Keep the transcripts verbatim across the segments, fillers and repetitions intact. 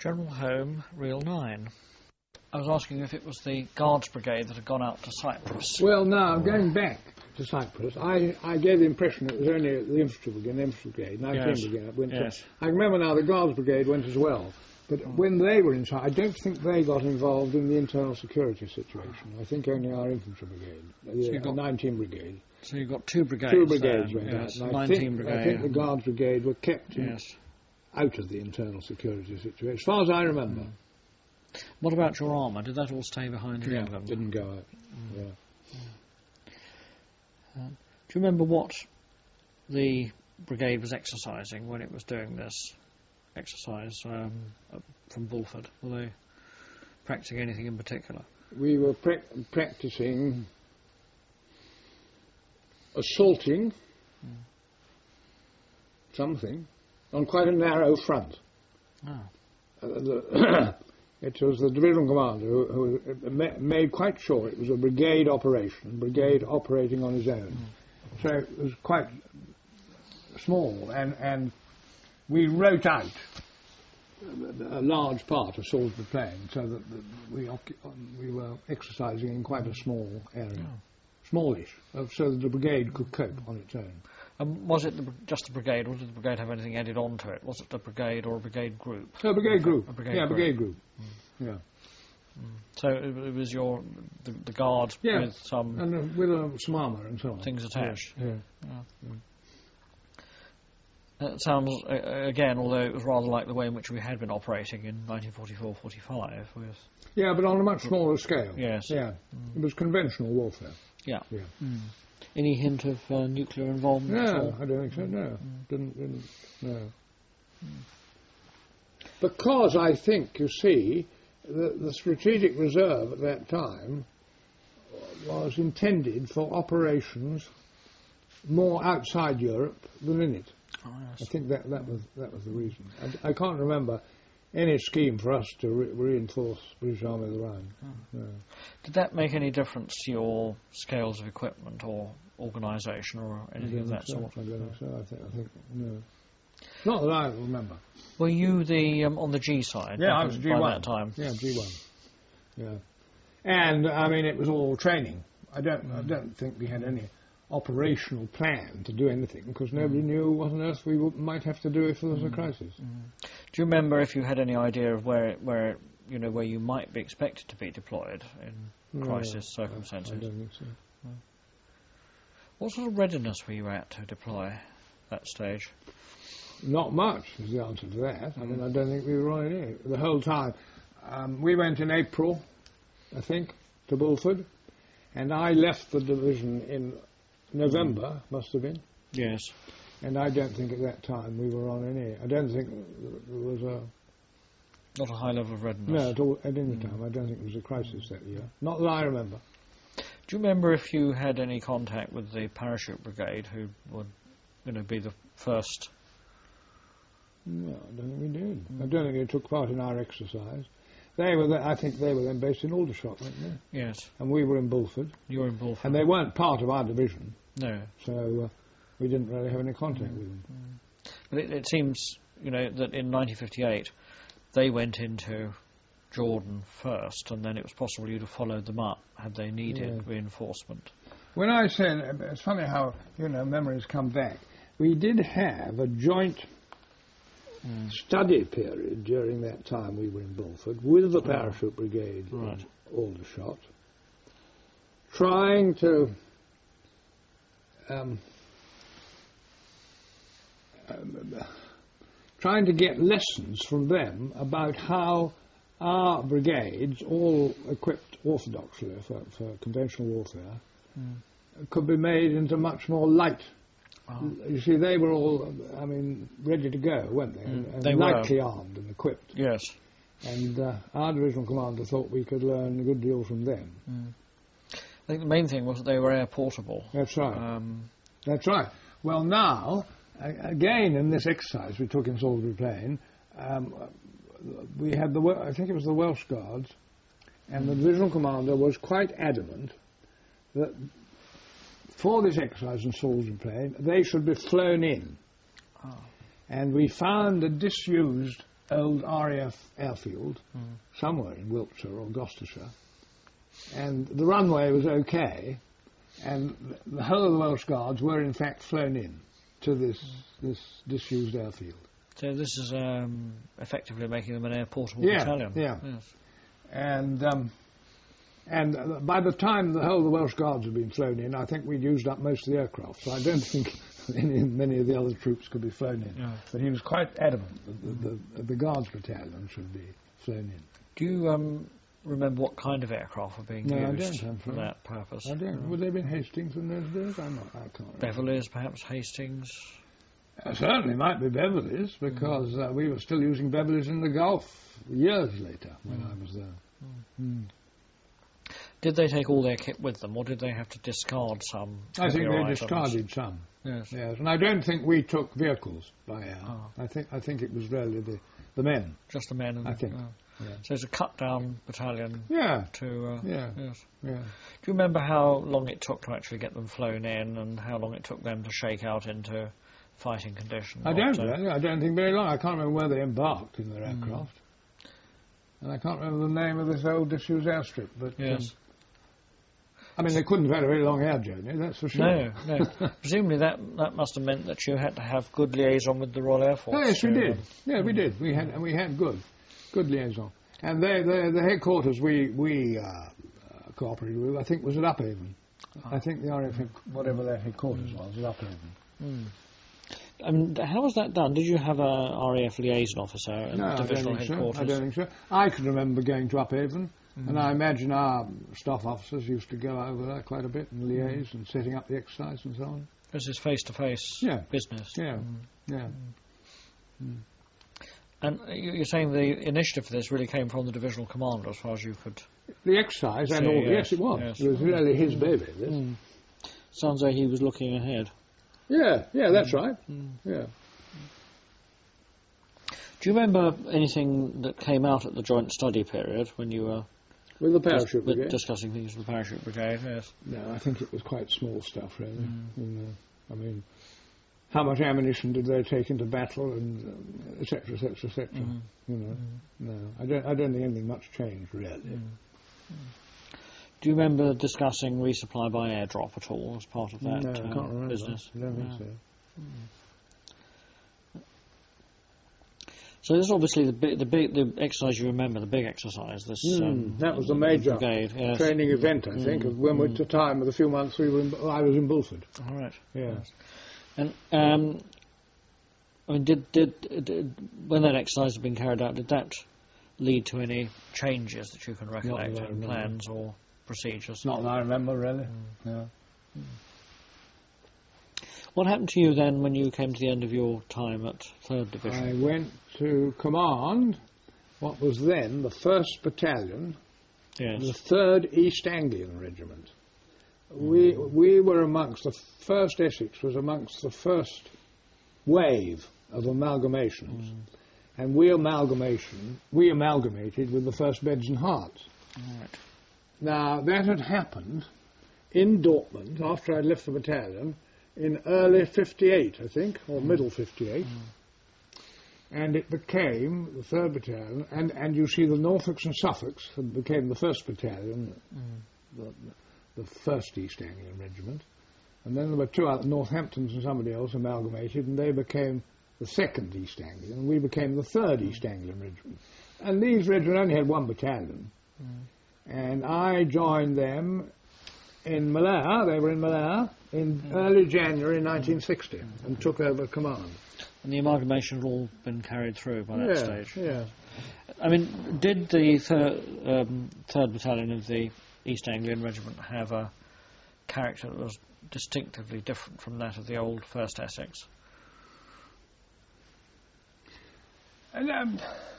General Home, Reel nine. I was asking if it was the Guards Brigade that had gone out to Cyprus. Well, now, going back to Cyprus, I, I gave the impression it was only the Infantry Brigade, the Infantry Brigade, nineteen Yes. Brigade went Yes. to, I remember now the Guards Brigade went as well, but mm. when they were inside, I don't think they got involved in the internal security situation. I think only our Infantry Brigade, the So uh, nineteen Brigade. So you've got two brigades. Two brigades there. went Yes. out. And I nineteen think, brigade. I think the Guards Brigade were kept in, Yes. out of the internal security situation, as far as I remember. Mm. What about your armour? Did that all stay behind in Yeah, England? didn't go out. Mm. Yeah. Uh, do you remember what the brigade was exercising when it was doing this exercise um, from Bulford? Were they practicing anything in particular? We were pra practicing assaulting mm. something on quite a narrow front. Oh. Uh, the it was the divisional commander who, who ma made quite sure it was a brigade operation, brigade operating on his own. Mm. So it was quite small, and, and we wrote out a, a large part of Salisbury Plain, so that, that we, we were exercising in quite a small area. Oh. Smallish, so that the brigade could cope on its own. Um, was it the, just the brigade, or did the brigade have anything added on to it? Was it a brigade or a brigade group? No, a brigade group. A brigade yeah, group. brigade group. Mm. Yeah. Mm. So it, it was your the, the guard yeah. with some and uh, with uh, some armour and so on. Things attached. Yeah. yeah. yeah. That sounds uh, again, although it was rather like the way in which we had been operating in nineteen forty-four forty-five with. Yeah, but on a much smaller scale. Yes. Yeah. Mm. It was conventional warfare. Yeah. Yeah. Mm. Any hint of uh, nuclear involvement? No, I don't think so, no. Mm. Didn't, didn't, no. Mm. Because I think, you see, the, the strategic reserve at that time was intended for operations more outside Europe than in it. Oh, yes. I think that, that, was, that was the reason. I, I can't remember any scheme for us to re reinforce British Army of the Rhine. Oh. No. Did that make any difference to your scales of equipment or organisation or anything of that so. sort? I don't think so. I think, I think no. Not that I remember. Were you the um, on the G side? Yeah, I was G one. By that time. Yeah, G one. Yeah. And, I mean, it was all training. I don't, mm. I don't think we had any operational plan to do anything, because nobody mm. knew what on earth we w might have to do if there was mm. a crisis. Mm. Do you remember if you had any idea of where, where you know, where you might be expected to be deployed in no, crisis circumstances? I don't think so. No. What sort of readiness were you at to deploy that stage? Not much is the answer to that. I mean, I don't think we were on any the whole time. Um, we went in April, I think, to Bulford, and I left the division in November, must have been. Yes. And I don't think at that time we were on any. I don't think there was a... Not a high level of readiness? No, at, all, at any mm. time. I don't think there was a crisis that year. Not that I remember. Do you remember if you had any contact with the parachute brigade, who would, you know, be the first? No, I don't think we did. Mm. I don't think they took part in our exercise. They were, the, I think, they were then based in Aldershot, weren't they? Yes. And we were in Bulford. You were in Bulford. And they weren't part of our division. No. So uh, we didn't really have any contact mm. with them. Mm. But it, it seems, you know, that in nineteen fifty-eight they went into Jordan first, and then it was possible you'd have followed them up had they needed yeah. reinforcement. When I said, it's funny how, you know, memories come back. We did have a joint mm. study period during that time we were in Bulford with the Parachute Brigade right. in Aldershot, trying to um, um, trying to get lessons from them about how our brigades, all equipped orthodoxly for, for conventional warfare, mm. could be made into much more light. Oh. You see, they were all, I mean, ready to go, weren't they? Mm, and they lightly were. armed and equipped. Yes. And uh, our divisional commander thought we could learn a good deal from them. Mm. I think the main thing was that they were air portable. That's right. Um, That's right. Well, now, again, in this exercise we took in Salisbury Plain, um, we had the, I think it was the Welsh Guards, and mm. the divisional commander was quite adamant that for this exercise in Salisbury Plain, they should be flown in. Oh. And we found a disused old R A F airfield Mm. somewhere in Wiltshire or Gloucestershire, and the runway was okay, and the whole of the Welsh Guards were in fact flown in to this this disused airfield. So this is um, effectively making them an air portable Yeah, battalion. yeah. Yes. And um, and uh, by the time the whole of the Welsh Guards had been flown in, I think we'd used up most of the aircraft, so I don't think any, many of the other troops could be flown in. Yeah. But he was quite adamant that the, the, the Guards battalion should be flown in. Do you um, remember what kind of aircraft were being No, I used don't, I'm for afraid. that purpose? I don't. Would they have been Hastings in those days? I'm not. I can't remember. Beverleys, perhaps Hastings. Uh, certainly might be Beverleys, because uh, we were still using Beverleys in the Gulf years later when Mm. I was there. Mm. Did they take all their kit with them, or did they have to discard some? I think heavier they items? discarded some. Yes. Yes, and I don't think we took vehicles by air. Oh. I think I think it was really the the men. Just the men. And, I think. uh, Yeah. So it's a cut-down battalion Yeah, to... Uh, yeah, Yes. yeah. Do you remember how long it took to actually get them flown in, and how long it took them to shake out into fighting condition? I don't after- really. I don't think very long. I can't remember where they embarked in their Mm. aircraft, and I can't remember the name of this old disused airstrip. But Yes. um, I mean, they couldn't have had a very long air journey. That's for sure. No, no. Presumably that that must have meant that you had to have good liaison with the Royal Air Force. Oh, yes, we to, did. um, Yeah, we did. We had and we had good, good liaison. And they, they, the headquarters we we uh, uh, cooperated with, I think, was at Uphaven. I think the R A F, head- whatever their headquarters was, was Uphaven. Mm. Um, how was that done? Did you have a R A F liaison officer at No, I don't divisional think so. headquarters? I don't think so. I can remember going to Uphaven, Mm. and I imagine our staff officers used to go over there quite a bit and liaise and setting up the exercise and so on. This is face-to-face Yeah. business. Yeah, Mm. yeah. And you- you're saying the initiative for this really came from the divisional commander, as far as you could... The exercise and See, all. yes, Yes, it was. yes. It was really his baby. This. Mm. Sounds like he was looking ahead. Yeah, yeah, that's right. Mm. Yeah. Do you remember anything that came out at the joint study period when you were With the dis- parachute with brigade. discussing things with the parachute brigade? Yes. No, I think it was quite small stuff, really. Mm. You know, I mean, how much ammunition did they take into battle, and um, et cetera, et cetera, et cetera. Mhm. You know, Mm. no, I don't. I don't think anything much changed, really. Mm. Do you remember discussing resupply by airdrop at all as part of that no, I uh, can't remember. business? I don't think No. so. So this is obviously the big, the big, the exercise you remember, the big exercise. This Mm, um, that was the major brigade. Yes. training event, I think, Mm, of when we mm. at the time of the few months we were. In, I was in Bulford. All right. Yeah. Yes. And um, I mean, did, did did when that exercise had been carried out, did that lead to any changes that you can recollect that I in remember. plans or procedures? Not that I remember, really. Mm. Yeah. What happened to you then when you came to the end of your time at Third Division? I went to command what was then the first Battalion, Yes. the third East Anglian Regiment. We we were amongst the first. Essex was amongst the first wave of amalgamations, Mm. and we amalgamation we amalgamated with the first Beds and Hearts. All right. Now that had happened in Dortmund after I'd left the battalion in early fifty-eight, I think, or middle fifty-eight. And it became the third battalion, and, and you see the Norfolks and Suffolks had became the first battalion, Mm. the, the first East Anglian Regiment. And then there were two other, Northamptons and somebody else amalgamated, and they became the second East Anglian, and we became the third East Anglian Regiment. And these regiments only had one battalion. Mm. And I joined them in Malaya, they were in Malaya, in early January nineteen sixty, and took over command. And the amalgamation had all been carried through by that Yeah, stage. yeah. I mean, did the third, um, third Battalion of the East Anglian Regiment have a character that was distinctively different from that of the old First Essex? And, um,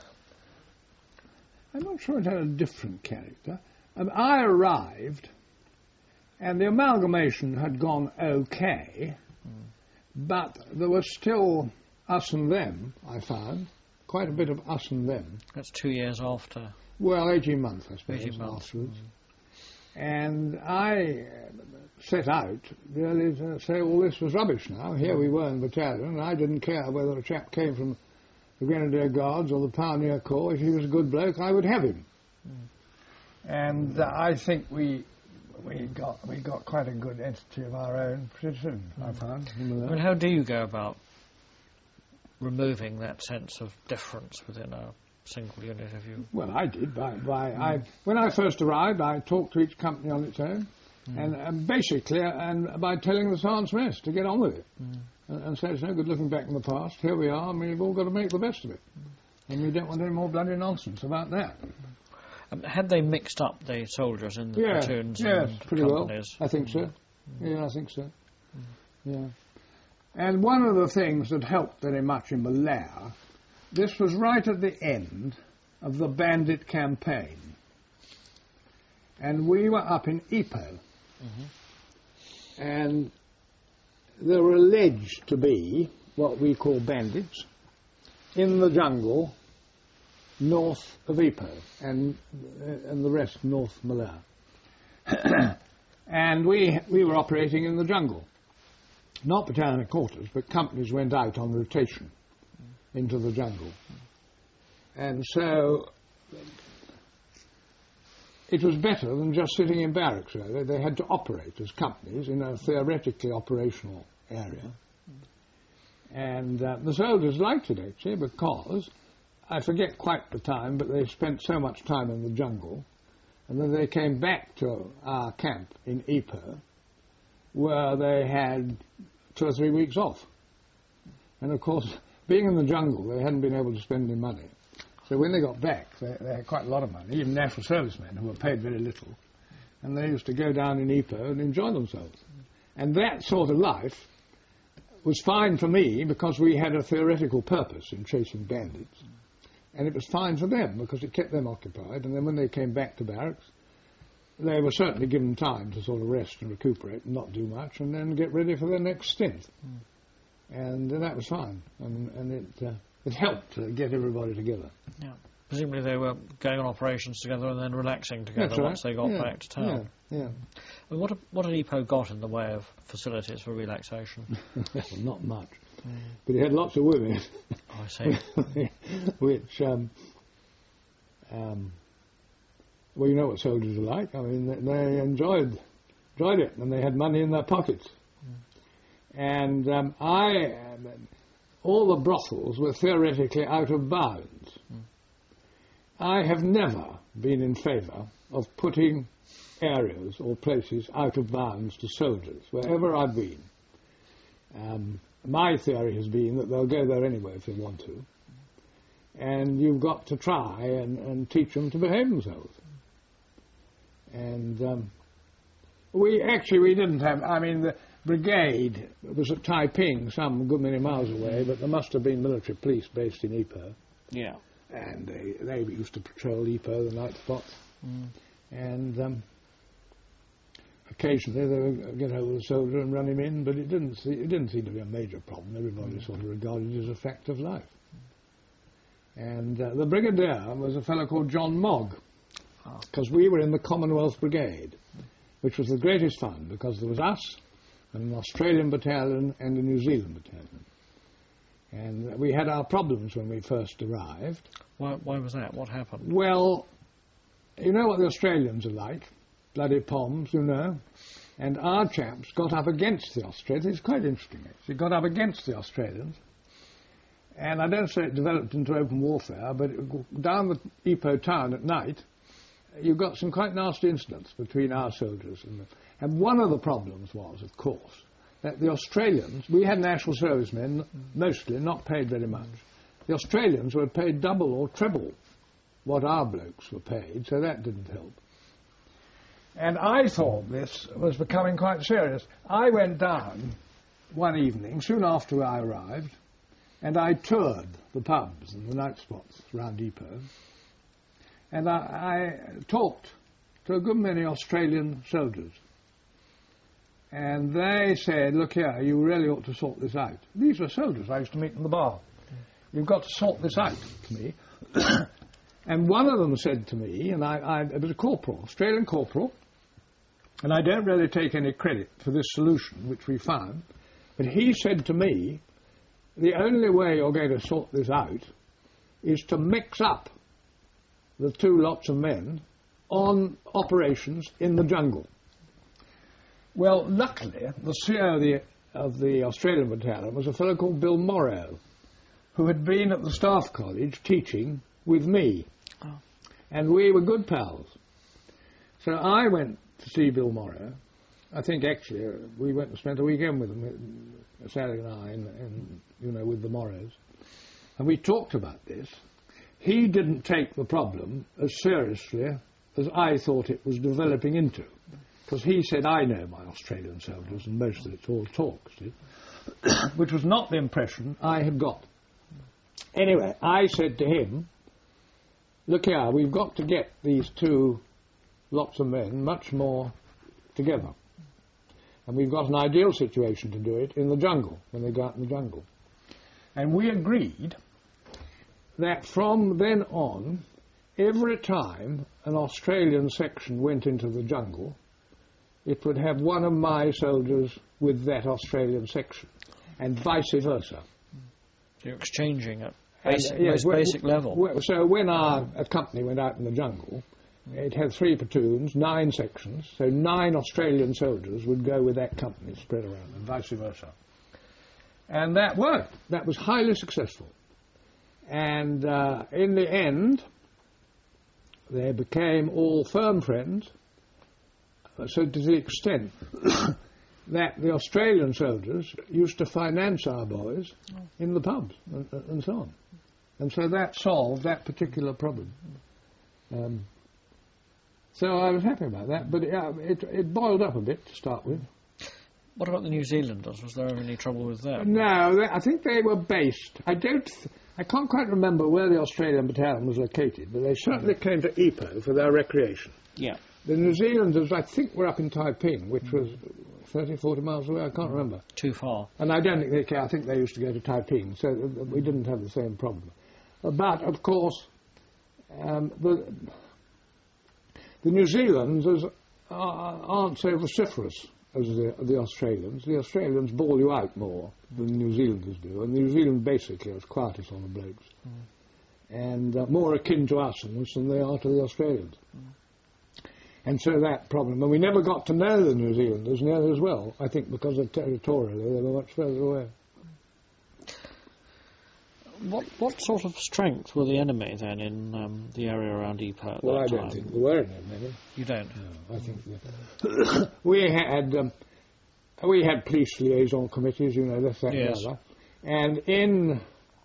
I'm not sure it had a different character. Um, I arrived, and the amalgamation had gone okay, Mm. but there was still us and them, I found. Quite a bit of us and them. That's two years after. Well, eighteen months, I suppose, eighteen months. afterwards. And I uh, set out really to say, well, this was rubbish now. Here we were in battalion, and I didn't care whether a chap came from the Grenadier Guards or the Pioneer Corps, if he was a good bloke, I would have him. Mm. And uh, I think we we got we got quite a good entity of our own pretty soon, mm. I found. I mean, how do you go about removing that sense of difference within a single unit? Have you? Well, I did. By, by mm. I, when I first arrived, I talked to each company on its own, mm. and uh, basically, uh, and by telling the sergeant's mess to get on with it, mm. and, and say it's no good looking back in the past. Here we are, and we've all got to make the best of it, mm. and we don't want any more bloody nonsense about that. Um, had they mixed up the soldiers in the yeah, platoons yes, and pretty companies? Well. I think so. Mm. Yeah, I think so. Mm. Yeah. And one of the things that helped very much in Malaya, this was right at the end of the bandit campaign. And we were up in Ipoh. Mm-hmm. And there were alleged to be what we call bandits in the jungle north of Ipoh and, uh, and the rest north Malaya. And we, we were operating in the jungle. Not battalion quarters, but companies went out on rotation into the jungle. And so it was better than just sitting in barracks, really. They had to operate as companies in a theoretically operational area. And uh, the soldiers liked it, actually, because, I forget quite the time, but they spent so much time in the jungle, and then they came back to our camp in Ipoh, where they had two or three weeks off. And of course, being in the jungle, they hadn't been able to spend any money. So when they got back, they, they had quite a lot of money, even national servicemen who were paid very little. And they used to go down in Ipoh and enjoy themselves. And that sort of life was fine for me because we had a theoretical purpose in chasing bandits. And it was fine for them because it kept them occupied. And then when they came back to barracks, they were certainly given time to sort of rest and recuperate and not do much and then get ready for their next stint. Mm. And uh, that was fine. And, and it, uh, it helped to get everybody together. Yeah. Presumably they were going on operations together and then relaxing together That's once right. they got yeah. back to town. Yeah, yeah. And what, what had Ipoh got in the way of facilities for relaxation? Well, not much. Mm. But he had lots of women. Oh, I see. Which... Um, um, Well, you know what soldiers are like. I mean, they, they enjoyed enjoyed it, and they had money in their pockets. Mm. And um, I, um, all the brothels were theoretically out of bounds. Mm. I have never been in favour of putting areas or places out of bounds to soldiers, wherever I've been. Um, my theory has been that they'll go there anyway if they want to. And you've got to try and, and teach them to behave themselves. And um, we actually, we didn't have, I mean, the brigade was at Taiping, some good many miles away, but there must have been military police based in Ipoh. Yeah. And they, they used to patrol Ipoh, the night spots. Mm. And um, occasionally they would get hold of the soldier and run him in, but it didn't, see, it didn't seem to be a major problem. Everybody mm. sort of regarded it as a fact of life. And uh, the brigadier was a fellow called John Mogg, because we were in the Commonwealth Brigade, which was the greatest fun, because there was us, and an Australian battalion, and a New Zealand battalion. And we had our problems when we first arrived. Why, why was that? What happened? Well, you know what the Australians are like, bloody Poms, you know. And our chaps got up against the Australians. It's quite interesting, actually. Got up against the Australians. And I don't say it developed into open warfare, but it, down the Ipoh town at night, you've got some quite nasty incidents between our soldiers and them. And one of the problems was, of course, that the Australians, we had national servicemen, mostly, not paid very much. The Australians were paid double or treble what our blokes were paid, so that didn't help. And I thought this was becoming quite serious. I went down one evening, soon after I arrived, and I toured the pubs and the night spots around Ipoh. And I, I talked to a good many Australian soldiers. And they said, look here, you really ought to sort this out. These were soldiers I used to meet in the bar. You've got to sort this out to me. And one of them said to me, and I, I, it was a corporal, Australian corporal, and I don't really take any credit for this solution which we found, but he said to me, the only way you're going to sort this out is to mix up the two lots of men on operations in the jungle. Well, luckily, the C E O of the, of the Australian battalion was a fellow called Bill Morrow, who had been at the Staff College teaching with me. Oh. And we were good pals. So I went to see Bill Morrow. I think actually uh, we went and spent a weekend with him, uh, Sally and I, in, in, you know, with the Morrows. And we talked about this. He didn't take the problem as seriously as I thought it was developing into. Because he said, I know my Australian soldiers, and most of it's all talk, see? Which was not the impression I had got. Anyway, I said to him, look here, we've got to get these two lots of men much more together. And we've got an ideal situation to do it in the jungle, when they go out in the jungle. And we agreed that from then on, every time an Australian section went into the jungle, it would have one of my soldiers with that Australian section, and vice versa. You're exchanging at basic, and, uh, yes, most basic level. Well, so when our a company went out in the jungle, it had three platoons, nine sections, so nine Australian soldiers would go with that company spread around, and vice versa. And that worked. That was highly successful. And uh, in the end, they became all firm friends, so to the extent that the Australian soldiers used to finance our boys in the pubs and, and so on. And so that solved that particular problem. Um, so I was happy about that, but uh, it, it boiled up a bit to start with. What about the New Zealanders? Was there any trouble with them? No, they, I think they were based. I don't. Th I can't quite remember where the Australian battalion was located, but they certainly came to Ipoh for their recreation. Yeah. The New Zealanders, I think, were up in Taiping, which was thirty, forty miles away. I can't remember. Too far. And I don't think they care. I think they used to go to Taiping, so we didn't have the same problem. But of course, um, the the New Zealanders aren't so vociferous as the, the Australians. The Australians bawl you out more than the New Zealanders do, and New Zealand basically is quietest on the blokes, mm. and uh, more akin to us in this than they are to the Australians. Mm. And so that problem, and we never got to know the New Zealanders nearly as well, I think because of territorially they were much further away. What what sort of strength were the enemy then in um, the area around Ipoh at well, that I time? don't think there were any enemy. You don't? No, I think that we had um, we had police liaison committees, you know, this, that, yes. and the other, and in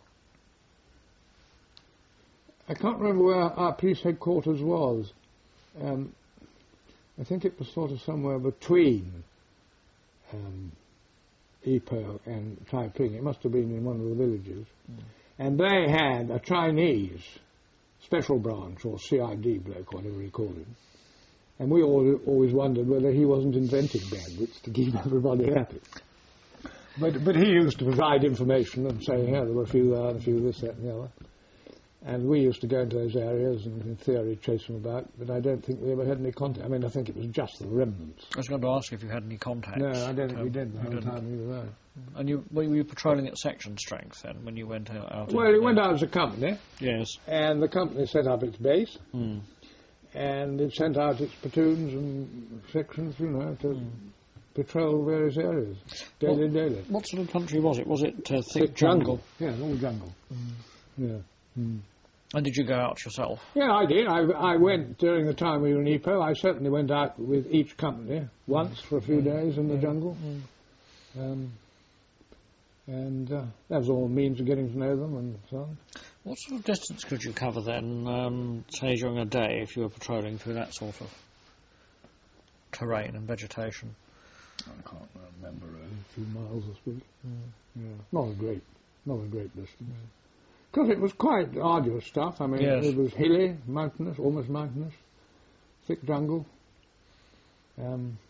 I can't remember where our police headquarters was. Um, I think it was sort of somewhere between um, Ipoh and Taiping. It must have been in one of the villages. Mm. And they had a Chinese special branch, or C I D bloke, whatever he called him. And we all, always wondered whether he wasn't inventing bandits to keep everybody happy. But, but he used to provide information and say, yeah, there were a few there, and a few this, that and the other. And we used to go into those areas and, in theory, chase them about, but I don't think we ever had any contact. I mean, I think it was just the remnants. I was going to ask if you had any contacts. No, I don't think um, we did the whole time we were there. And you, were you patrolling at section strength then, when you went out? Well, it went out as a company. Yes. And the company set up its base. Mm. And it sent out its platoons and sections, you know, to mm. patrol various areas, daily, what, daily. What sort of country was it? Was it uh, thick, thick jungle? jungle? Yeah, all jungle. Mm. Yeah. Mm. And did you go out yourself? Yeah, I did. I, I went during the time we were in Ipoh. I certainly went out with each company once for a few days in the mm. jungle. Mm. Um, and uh, that was all a means of getting to know them and so on. What sort of distance could you cover then, um, say during a day, if you were patrolling through that sort of terrain and vegetation? I can't remember, really. A few miles, I suppose. Mm. Yeah. Not a great, not a great distance. Because it was quite arduous stuff. I mean, yes. It was hilly, mountainous, almost mountainous, thick jungle. Um,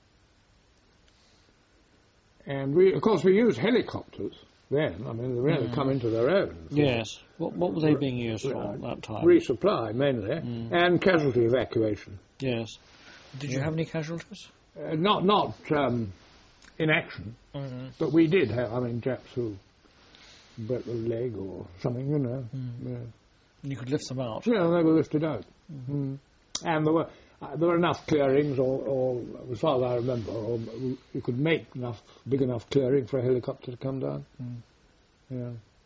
and we, of course, we used helicopters then. I mean, they really mm. come into their own. Yes. What, what were they being used for uh, at that time? Resupply, mainly, mm. and casualty evacuation. Yes. Did you yeah. have any casualties? Uh, not not um, in action, mm-hmm. but we did have, I mean, Japs who broke a leg or something, you know. Mm. Yeah. You could lift them out. Yeah, they were lifted out. Mm. And there were uh, there were enough clearings, or, or as far as I remember, or you could make enough big enough clearing for a helicopter to come down. Mm. Yeah.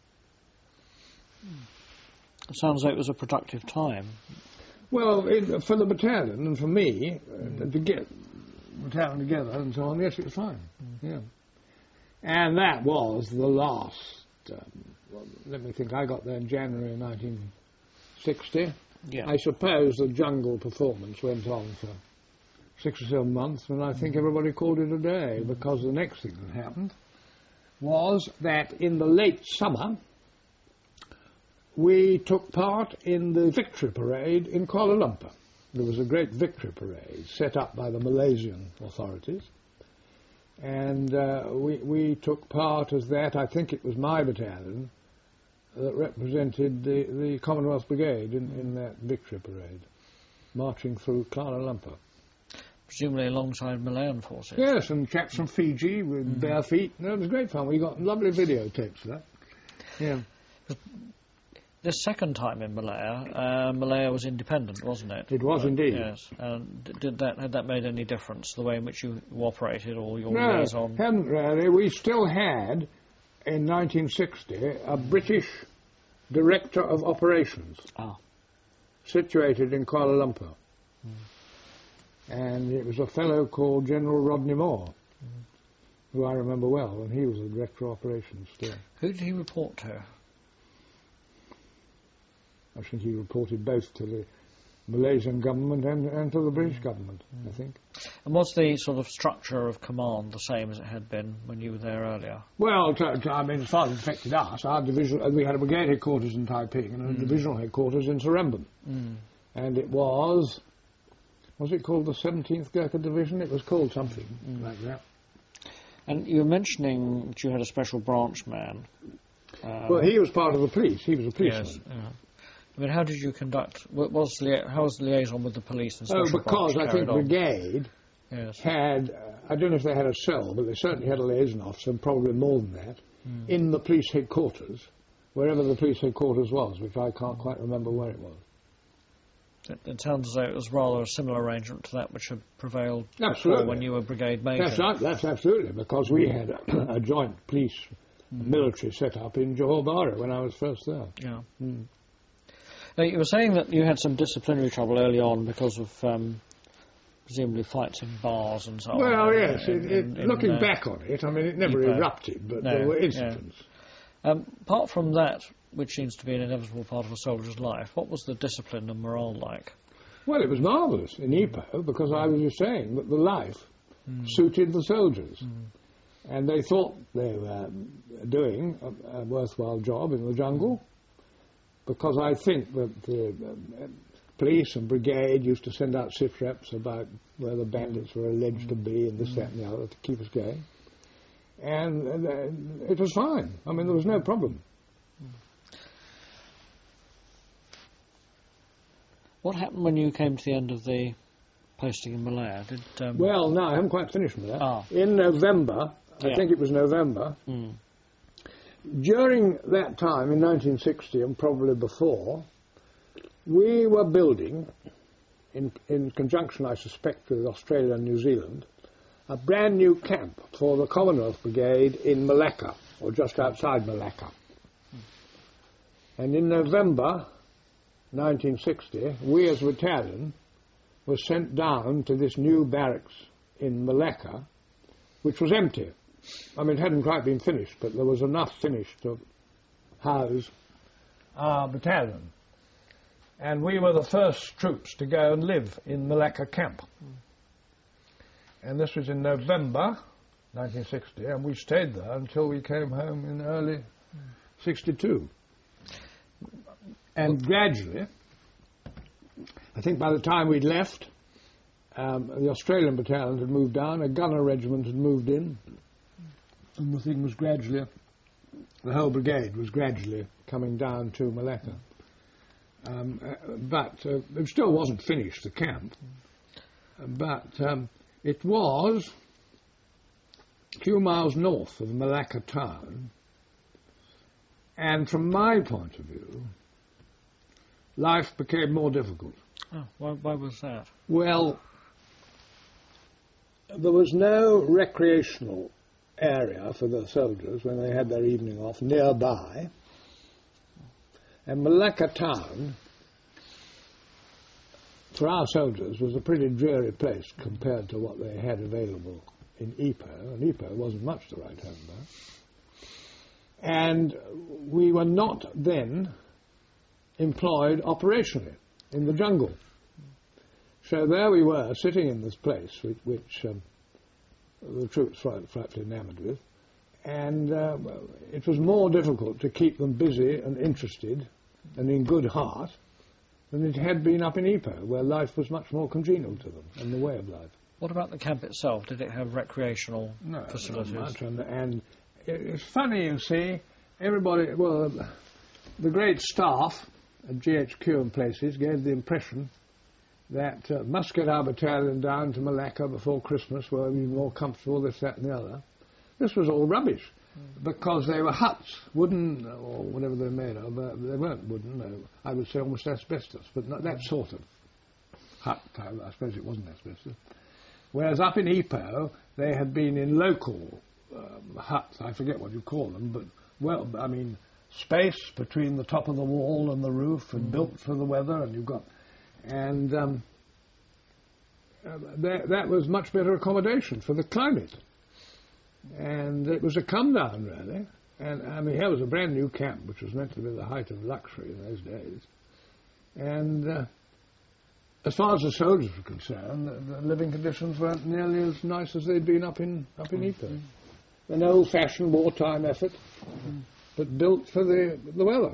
It sounds like it was a productive time. Well, it, for the battalion and for me, uh, to get the battalion together and so on, yes, it was fine. Mm. Yeah. And that was the last, um, well, let me think, I got there in January nineteen sixty. Yeah. I suppose the jungle performance went on for six or seven months, and I think mm. everybody called it a day, mm. because the next thing that happened was that in the late summer, we took part in the victory parade in Kuala Lumpur. There was a great victory parade set up by the Malaysian authorities, and uh, we, we took part as that. I think it was my battalion that represented the, the Commonwealth Brigade in, in that victory parade, marching through Kuala Lumpur. Presumably alongside Malayan forces. Yes, and chaps from Fiji with mm-hmm. bare feet. No, it was great fun. We got lovely videotapes of that. Yeah. This second time in Malaya, uh, Malaya was independent, wasn't it? It was uh, indeed. Yes. And did that had that made any difference, the way in which you operated or your no, liaison? No, hadn't really. We still had, in nineteen sixty, a British Director of Operations ah. situated in Kuala Lumpur. Mm. And it was a fellow called General Rodney Moore, mm. who I remember well, and he was the Director of Operations still. Who did he report to? I think he reported both to the Malaysian government and, and to the British mm. government, mm. I think. And was the sort of structure of command the same as it had been when you were there earlier? Well, to, to, I mean, as far as it affected us, our division, we had a brigade headquarters in Taiping and a mm. divisional headquarters in Seremban. Mm. And it was, was it called the seventeenth Gurkha Division? It was called something mm. like that. And you were mentioning that you had a special branch man. Um, well, he was part of the police. He was a policeman. Yes, yeah. I mean, how did you conduct, what was the, how was the liaison with the police and special Oh, because I think on? Brigade yes. had, uh, I don't know if they had a cell, but they certainly had a liaison officer, and probably more than that, mm. in the police headquarters, wherever the police headquarters was, which I can't quite remember where it was. It, it sounds as though it was rather a similar arrangement to that which had prevailed absolutely. when you were brigade major. That's right, that's absolutely, because we had a, a joint police mm. military set up in Johor Bahru when I was first there. Yeah. Mm. Now, you were saying that you had some disciplinary trouble early on because of um, presumably fights in bars and so on. Well, yes. In, it, it, in, looking in, uh, back on it, I mean, it never Ipoh. erupted, but no, there were incidents. Yeah. Um, apart from that, which seems to be an inevitable part of a soldier's life, what was the discipline and morale like? Well, it was marvellous in Ipoh, because I was just saying that the life mm. suited the soldiers. Mm. And they thought they were doing a, a worthwhile job in the jungle. Because I think that the uh, police and brigade used to send out sit reps about where the bandits were alleged to be and this, that and the other to keep us going. And uh, it was fine. I mean, there was no problem. What happened when you came to the end of the posting in Malaya? Did, um well, no, I haven't quite finished with that. Ah. In November, yeah. I think it was November, mm. during that time, in nineteen sixty and probably before, we were building, in, in conjunction, I suspect, with Australia and New Zealand, a brand new camp for the Commonwealth Brigade in Malacca, or just outside Malacca. And in November nineteen sixty, we as a battalion were sent down to this new barracks in Malacca, which was empty. I mean, it hadn't quite been finished, but there was enough finished to house our battalion. And we were the first troops to go and live in Malacca camp. Mm. And this was in November nineteen sixty, and we stayed there until we came home in early mm. sixty-two. And gradually, I think by the time we'd left, um, the Australian battalion had moved down, a gunner regiment had moved in, and the thing was gradually, the whole brigade was gradually coming down to Malacca. Um, uh, but uh, it still wasn't finished, the camp. But um, it was a few miles north of Malacca town, and from my point of view, life became more difficult. Oh, why, why was that? Well, there was no recreational area for the soldiers when they had their evening off nearby. And Malacca town, for our soldiers, was a pretty dreary place compared to what they had available in Ipoh, and Ipoh wasn't much to write home about. And we were not then employed operationally in the jungle. So there we were, sitting in this place, which, which um, the troops were frightfully enamoured with, and uh, it was more difficult to keep them busy and interested and in good heart than it had been up in Ipoh, where life was much more congenial to them and the way of life. What about the camp itself? Did it have recreational no, facilities? Not much, and, and it, it's funny, you see, everybody, well, the great staff at G H Q and places gave the impression that uh, must get our battalion down to Malacca before Christmas, where we were more comfortable, this, that and the other. This was all rubbish, mm. because they were huts, wooden, or whatever they're made of. Uh, they weren't wooden, no, I would say almost asbestos, but not that sort of hut. I, I suppose it wasn't asbestos. Whereas up in Ipoh, they had been in local um, huts, I forget what you call them, but, well, I mean, space between the top of the wall and the roof, and mm. built for the weather, and you've got... And um, uh, that, that was much better accommodation for the climate. And it was a come-down, really. And, I mean, here was a brand-new camp, which was meant to be the height of luxury in those days. And uh, as far as the soldiers were concerned, the, the living conditions weren't nearly as nice as they'd been up in, up in Ipoh. Mm-hmm. An old-fashioned wartime effort, mm-hmm. but built for the, the weather.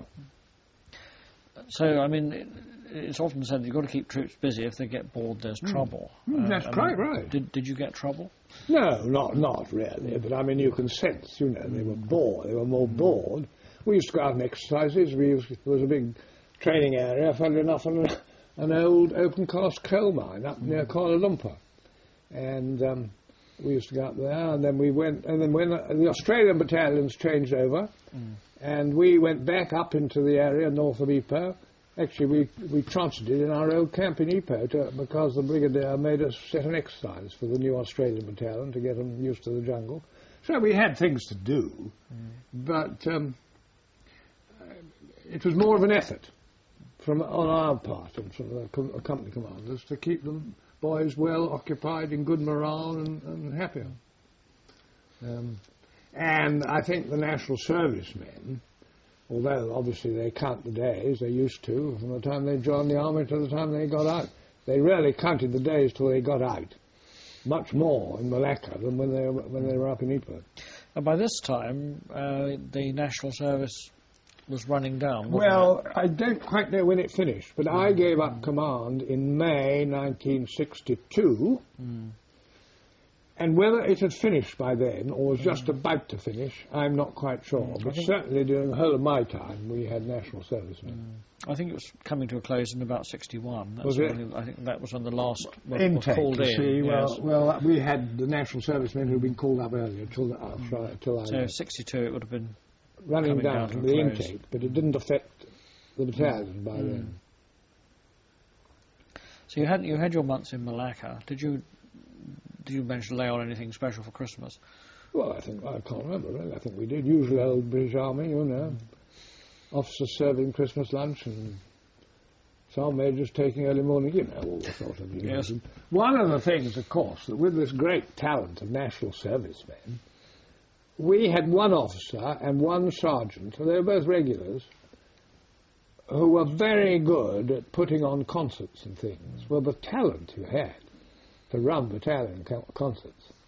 So, I mean... It, It's often said you've got to keep troops busy. If they get bored, there's mm. trouble. Mm, uh, that's quite right. Did Did you get trouble? No, not not really. But I mean, you can sense, you know, they were bored. They were more bored. We used to go out and exercises. We used, there was a big training area, funnily enough, on an, an old open-cast coal mine up mm. near Kuala Lumpur, and um, we used to go up there. And then we went. And then when the Australian battalions changed over, mm. and we went back up into the area north of Ipoh. Actually, we, we transited in our old camp in Ipoh to, because the brigadier made us set an exercise for the new Australian battalion to get them used to the jungle. So we had things to do, mm. but um, it was more of an effort from on our part and from the com- company commanders to keep the boys well occupied, in good morale and, and happy. Um, and I think the National Service men, although obviously they count the days, they used to, from the time they joined the army to the time they got out. They rarely counted the days till they got out, much more in Malacca than when they were, when they were up in Ipoh. And by this time, uh, the National Service was running down, wasn't Well, it? I don't quite know when it finished, but mm. I gave up command in May nineteen sixty-two, mm. and whether it had finished by then or was just mm. about to finish, I'm not quite sure. Mm. But certainly during the whole of my time, we had National Servicemen. Mm. I think it was coming to a close in about sixty-one. That's was it? Really, I think that was when the last was, intake, was called you in. see. Yes. Well, well, we had the National Servicemen who'd been called up earlier till, the, uh, mm. till I So left. sixty-two it would have been running down, down to the close. intake, but it didn't affect the battalion mm. by mm. then. So you had you had your months in Malacca. Did you did you manage to lay on anything special for Christmas? Well, I think I can't remember really. I think we did. Usually old British Army, you know, mm. officers serving Christmas lunch and some majors taking early morning, you know, all the sort of things. Yes. One of the things, of course, that with this great talent of National Servicemen, we had one officer and one sergeant, and they were both regulars, who were very good at putting on concerts and things. Well, the talent you had to run battalion co- concerts